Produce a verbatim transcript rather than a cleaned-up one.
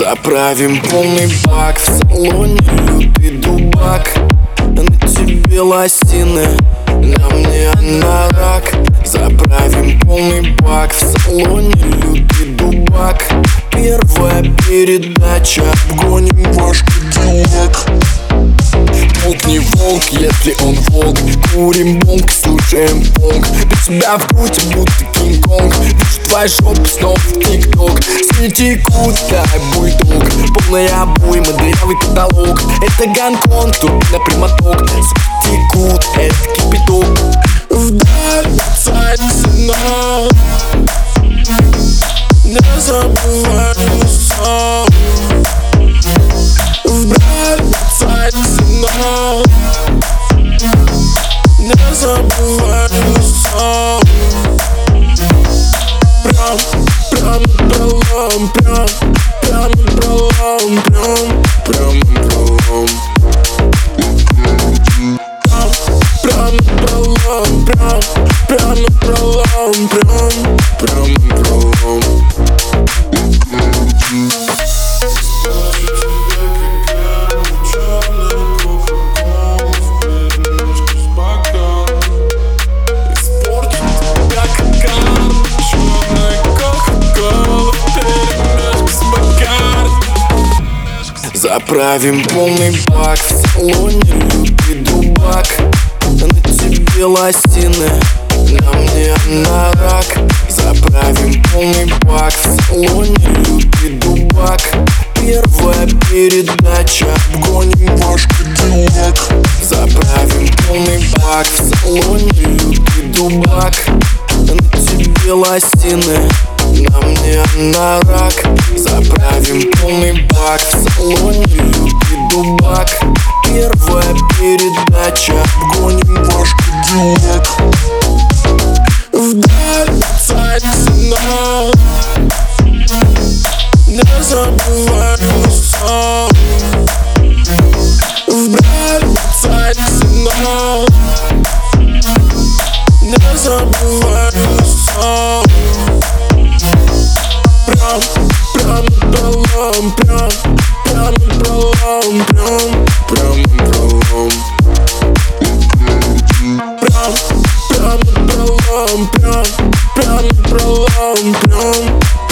Заправим полный бак, в салоне лютый дубак. На тебе лосины, на мне анорак. Заправим полный бак, в салоне лютый дубак. Первая передача, обгоним ваш кадиллак. Волк не волк, если он волк. Курим бонг, слушаем понг. До тебя в пути, будто Кинг-Конг. Вижу твои жопы снова в ТикТок. Сни текут, как бульдог. Полная обойма, дырявый потолок. Это Гонконг, турбина прямоток. Суки текут, это кипяток. Вдаль царь цена. Не забывай сон. Вдаль царь цена. Не забывай сон. Прям, прям пролом, прям, прям пролом, прям, прям пролом. Прям пролом, прям, прям пролом, прям, прям пролом. Заправим полный бак, в салоне лютый дубак. На тебе лосины, на мне анорак. Заправим полный бак, в салоне лютый дубак. Первая передача, обгоним ваш кадиллак. Заправим полный бак, в салоне лютый дубак. На тебе лосины, на мне анорак. Заправим полный бак, в салоне лютый дубак. Первая передача, обгоним ваш кадиллак. Вдаль царь цена. Не забывай сон. Вдаль царь цена. Не забывай сон. Прям, прям пролом, прям, прям пролом, прям, прям пролом. Прям, прям пролом, прям, прям пролом, прям.